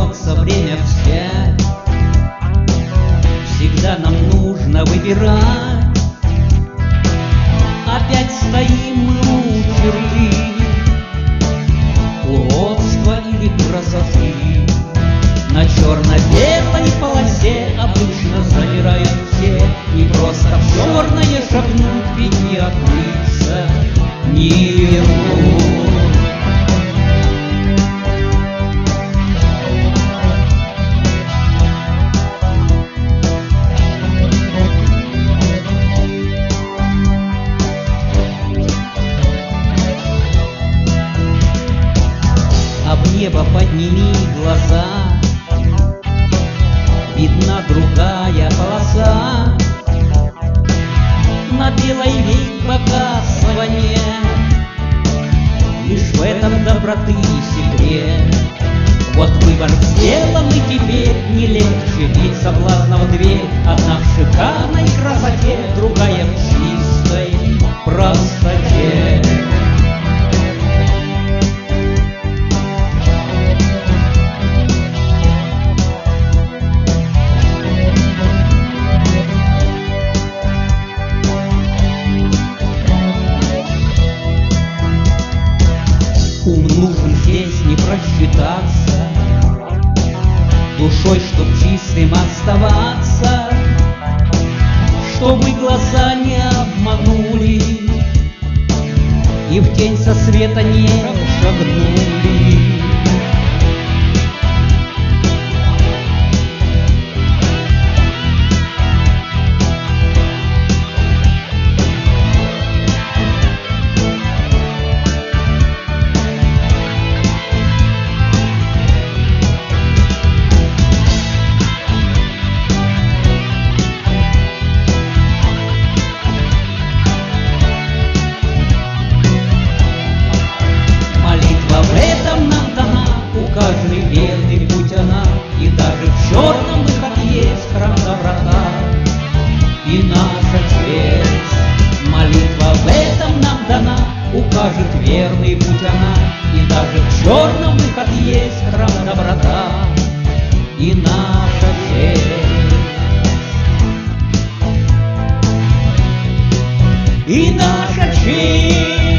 вернется время взять. Всегда нам нужно выбирать. Опять стоим мы у черты уродства или красоты. На черно-белой полосе обычно замирают все. Не просто в черное шагнуть, ведь не открыться, не вернуть. А в небо подними глаза, видна другая полоса. На белой ведь богатства нет, лишь в этом доброты секрет. Вот выбор сделан, и теперь не легче, ведь соблазнов дверь. Одна в шикарной красоте, другая в чистой простоте. Ум нужен здесь не просчитаться, душой, чтоб чистым оставаться, чтобы глаза не обманули и в тень со света не шагнули. Каждый верный путь она, и даже в черном выход есть, храм доброта и наша честь. Молитва в этом нам дана, укажет верный путь она, и даже в черном выход есть, храм доброта и наша честь. И наша честь.